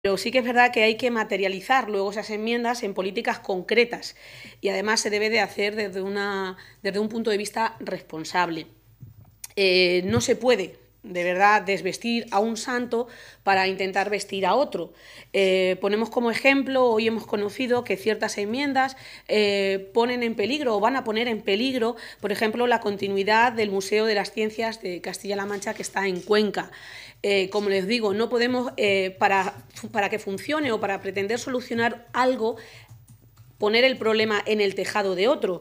Pero sí que es verdad que hay que materializar luego esas enmiendas en políticas concretas y además se debe de hacer desde un punto de vista responsable. No se puede, de verdad, desvestir a un santo para intentar vestir a otro. Ponemos como ejemplo, hoy hemos conocido que ciertas enmiendas ponen en peligro o van a poner en peligro, por ejemplo, la continuidad del Museo de las Ciencias de Castilla-La Mancha, que está en Cuenca. Como les digo, no podemos, para que funcione o para pretender solucionar algo, poner el problema en el tejado de otro.